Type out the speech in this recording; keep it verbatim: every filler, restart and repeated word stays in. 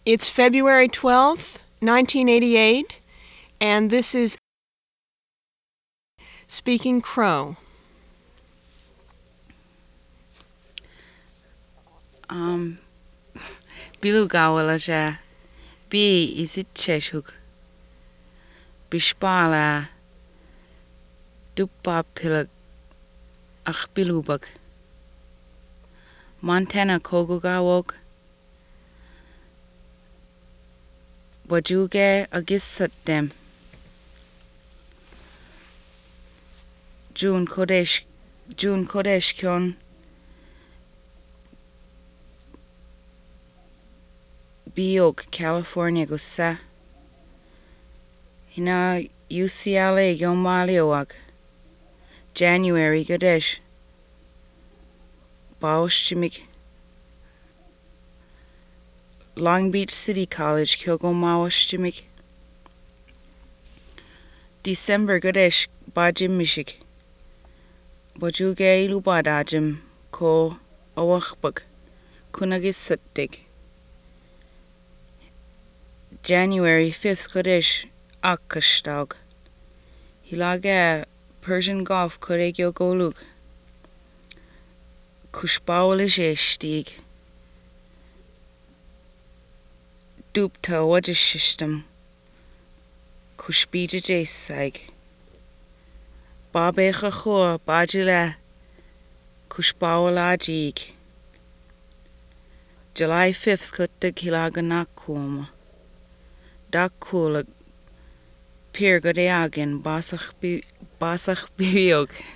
It's February twelfth, nineteen eighty-eight, and this is Speaking Crow. Um, Bilugawala ja, B is it Cheshuk. Bishpala, Dupa Pilak, Ach Bilubak. Montana Kogugawok. Wajuge Agisat them. June Kodesh, June Kodesh Kyon. Biok, California Gusa. Hina U C L A Yomaliowak. January Gadesh. Bauschimik. Long Beach City College Kyogomawashimik. December Gadesh Bajim Mishik. Bajuge Lubadajim Ko Awachbuk. Kunagisatdik. January fifth Kodesh Akkashtag. Hilaga Persian Gulf Koregyo Goluk. Kushbawalishe Dupta Wajishishtam. Kushbija Jasaig. Babe Chachor Bajila Kushbawalajig. July fifth Kutta Kilaganakum. Dakulak Pir Godeagin Basach Biog.